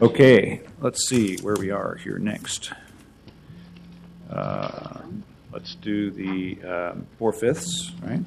Okay, let's see where we are here next. Let's do the 4/5, right?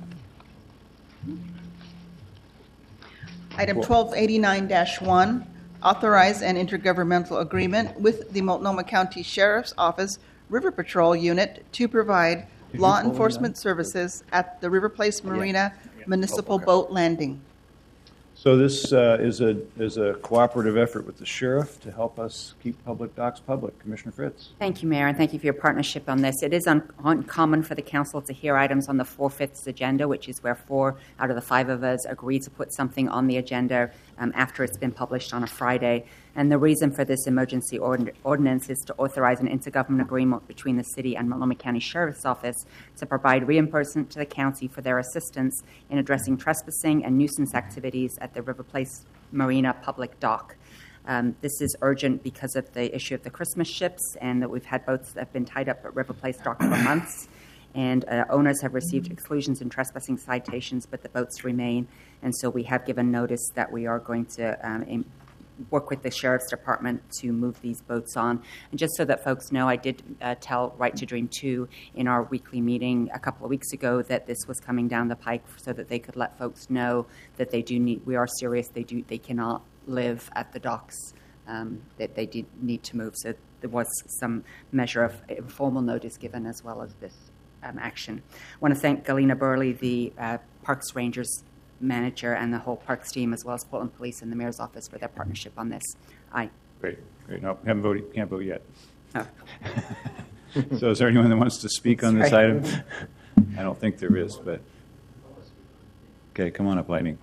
Item 1289-1, authorize an intergovernmental agreement with the Multnomah County Sheriff's Office River Patrol Unit to provide law enforcement services at the River Place Marina Municipal Boat Landing. So this is a cooperative effort with the sheriff to help us keep public docks public. Commissioner Fritz. Thank you, Mayor, and thank you for your partnership on this. It is uncommon for the council to hear items on the 4/5 agenda, which is where 4 out of the 5 of us agree to put something on the agenda after it's been published on a Friday. And the reason for this emergency ordinance is to authorize an intergovernmental agreement between the city and Multnomah County Sheriff's Office to provide reimbursement to the county for their assistance in addressing trespassing and nuisance activities at the River Place Marina public dock. This is urgent because of the issue of the Christmas ships, and that we've had boats that have been tied up at River Place dock for months. And owners have received exclusions and trespassing citations, but the boats remain. And so we have given notice that we are going to work with the Sheriff's Department to move these boats on. And just so that folks know, I did tell Right to Dream 2 in our weekly meeting a couple of weeks ago that this was coming down the pike so that they could let folks know that we are serious. They cannot live at the docks, that they did need to move. So there was some measure of informal notice given as well as this action. I want to thank Galina Burley, the Parks Rangers manager, and the whole Parks team, as well as Portland Police and the Mayor's Office for their partnership on this. Aye. Great. No, haven't voted. Can't vote yet. Oh. So is there anyone that wants to speak on this item? I don't think there is, but... Okay, come on up, Lightning.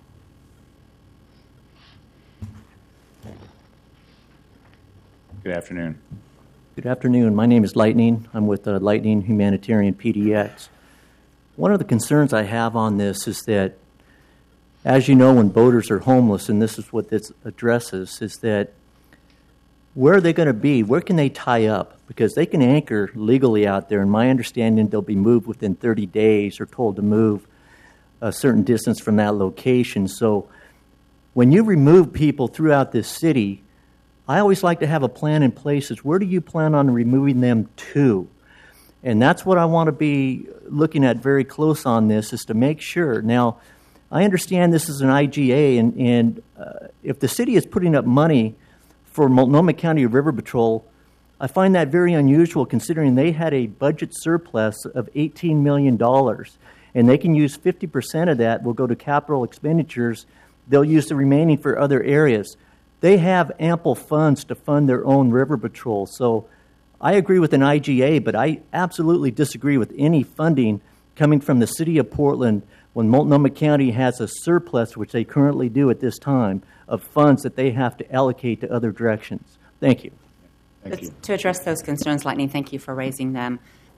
Good afternoon. Good afternoon. My name is Lightning. I'm with Lightning Humanitarian PDX. One of the concerns I have on this is that, as you know, when boaters are homeless, and this is what this addresses, is that where are they going to be? Where can they tie up? Because they can anchor legally out there, and my understanding they'll be moved within 30 days or told to move a certain distance from that location. So when you remove people throughout this city, I always like to have a plan in place. Is where do you plan on removing them to? And that's what I want to be looking at very close on this, is to make sure. Now, I understand this is an IGA, and if the city is putting up money for Multnomah County River Patrol, I find that very unusual considering they had a budget surplus of $18 million, and they can use 50% of that will go to capital expenditures. They'll use the remaining for other areas. They have ample funds to fund their own river patrol. So I agree with an IGA, but I absolutely disagree with any funding coming from the city of Portland when Multnomah County has a surplus, which they currently do at this time, of funds that they have to allocate to other directions. Thank you. Thank you. To address those concerns, Lightning, thank you for raising them.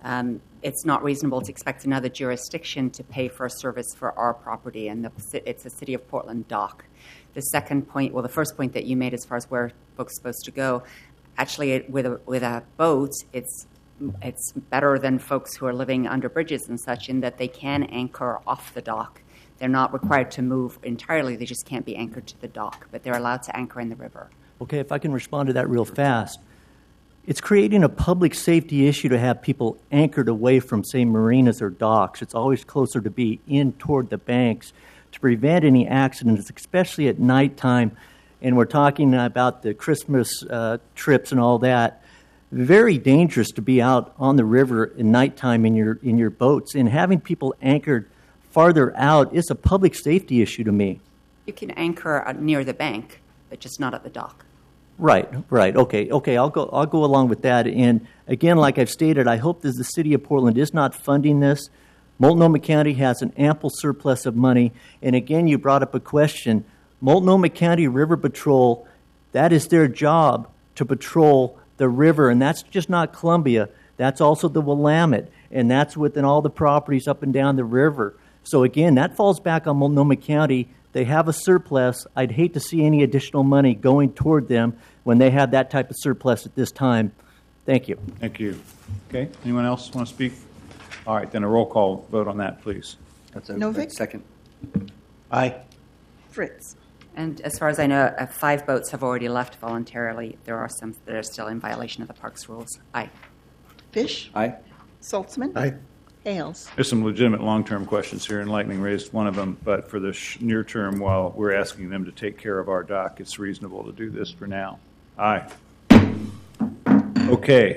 It's not reasonable to expect another jurisdiction to pay for a service for our property, and it's a City of Portland dock. The first point that you made as far as where folks are supposed to go, actually with a boat, it's better than folks who are living under bridges and such in that they can anchor off the dock. They're not required to move entirely. They just can't be anchored to the dock, but they're allowed to anchor in the river. Okay, if I can respond to that real fast. It's creating a public safety issue to have people anchored away from, say, marinas or docks. It's always closer to be in toward the banks to prevent any accidents, especially at nighttime. And we're talking about the Christmas trips and all that. Very dangerous to be out on the river at nighttime in your boats, and having people anchored farther out is a public safety issue to me. You can anchor near the bank, but just not at the dock. Right. Okay. I'll go along with that. And again, like I've stated, I hope that the city of Portland is not funding this. Multnomah County has an ample surplus of money. And again, you brought up a question. Multnomah County River Patrol, that is their job to patrol the river, and that's just not Columbia. That's also the Willamette, and that's within all the properties up and down the river. So again, that falls back on Multnomah County. They have a surplus. I'd hate to see any additional money going toward them when they have that type of surplus at this time. Thank you. Thank you. Okay, anyone else want to speak? All right, then a roll call vote on that, please. Novick? Second. Aye. Fritz. And as far as I know, 5 boats have already left voluntarily. There are some that are still in violation of the parks rules. Aye. Fish? Aye. Saltzman? Aye. Hales? There's some legitimate long-term questions here, and Lightning raised one of them, but for the near term, while we're asking them to take care of our dock, it's reasonable to do this for now. Aye. Okay.